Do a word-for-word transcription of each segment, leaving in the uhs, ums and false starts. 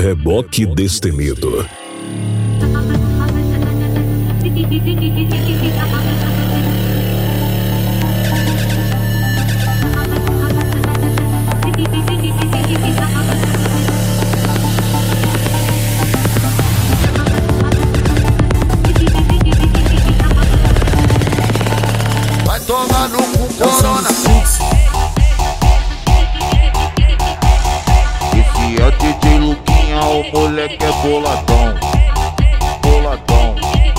Reboque Destemido. Vai tomar no cu, corona. Esse é o D J Luquinha, o moleque é boladão. Boladão.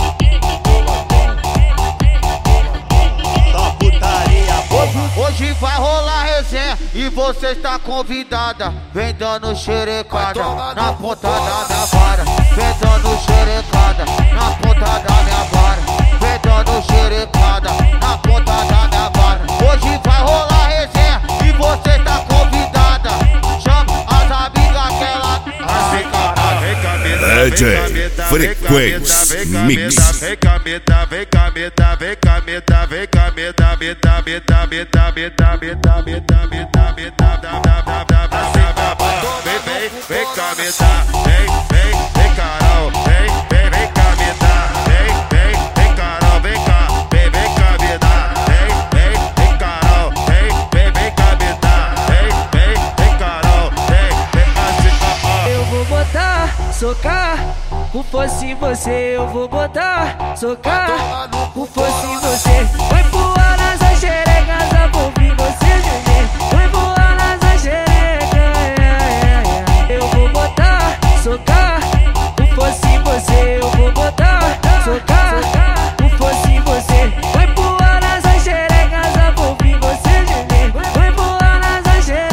Só putaria, Hoje, hoje vai rolar resenha e você está convidada. Vem dando xerecada na ponta da minha vara. Vem dando xerecada na ponta da minha vara. Vem dando xerecada na ponta da minha vara. Hoje vai rolar resenha e você está convidada. Chama as amigas que ela... D J Frequency Mix. vem cá, me dá, vem cá, me dá, vem cá, me dá, vem cá, me dá, me dá, me dá, me dá, me dá, me dá, me dá, me dá, me dá, dá, dá, dá, dá, dá, vem, vem, vem cá, me dá, vem, vem, vem, Carol, vem, vem, vem cá, me dá, vem, vem, vem, Carol, vem cá, vem, vem cá, me dá, vem, vem, vem, Carol, vem, vem, vem cá, me dá, vem, vem, vem, Carol, vem, vem, assim, ó, ó. Eu vou botar, socar, se fosse você eu vou botar, socar, se fosse você, vai pro